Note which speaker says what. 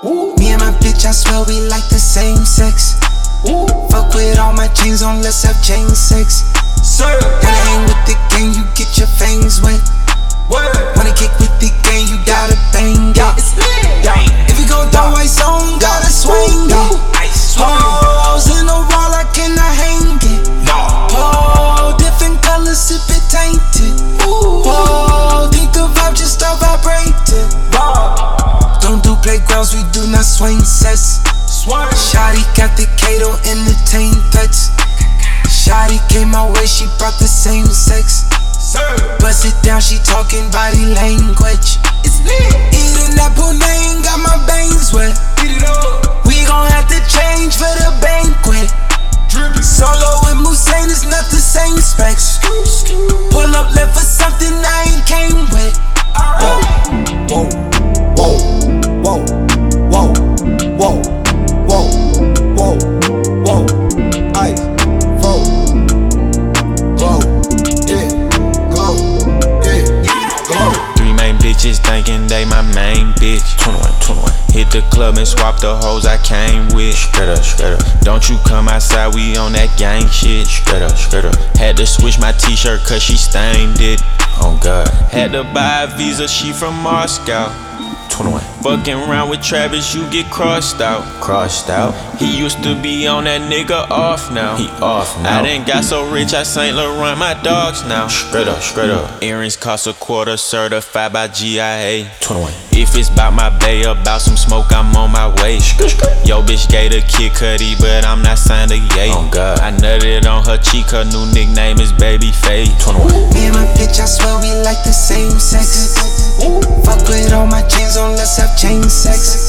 Speaker 1: Me and my bitch, I swear we like the same sex. Fuck with all my chains on, let's have chain sex. Gotta hang with the gang, you get your fangs wet. Wanna kick with the gang, you gotta bang it. If you gon' throw ice on, gotta swing it. Hoes in the wall, I cannot hang it. Oh, different colors, sip it tainted. Oh, think the vibe just start vibrating. Don't do playgrounds, we do not swing sets. Shawty got the Kato entertain threats. Shawty came my way, she brought the same sex. Bust it down, she talking body language. Eating that pudding, got my veins wet. We gon' have to change for the banquet. Solo with Musain is not the same specs. Pull up left for something I ain't came with.
Speaker 2: Whoa, whoa, whoa, whoa, whoa, whoa, whoa, whoa, ice, whoa, whoa, yeah, go, yeah, go.
Speaker 3: Three main bitches thinking they my main bitch. 21. Hit the club and swap the hoes I came with. Straight up. Don't you come outside, we on that gang shit. Straight up. Had to switch my t-shirt cause she stained it. Oh God. Had to buy a visa, she from Moscow. 21. Fucking around with Travis, you get crossed out. He used to be on that nigga off now. He off now. I done got so rich, I Saint Laurent my dogs now. Straight up. Earrings cost a quarter, certified by GIA. 21. If it's bout my bay, about some smoke, I'm on my way. Yo, bitch gave a Kid Cudi, but I'm not signed to Ye. Oh God. I nutted on her cheek, her new nickname is Babyface. 21.
Speaker 1: Me and my bitch, I swear we like the same sex. Fuck with all my chains on, let's have chain sex.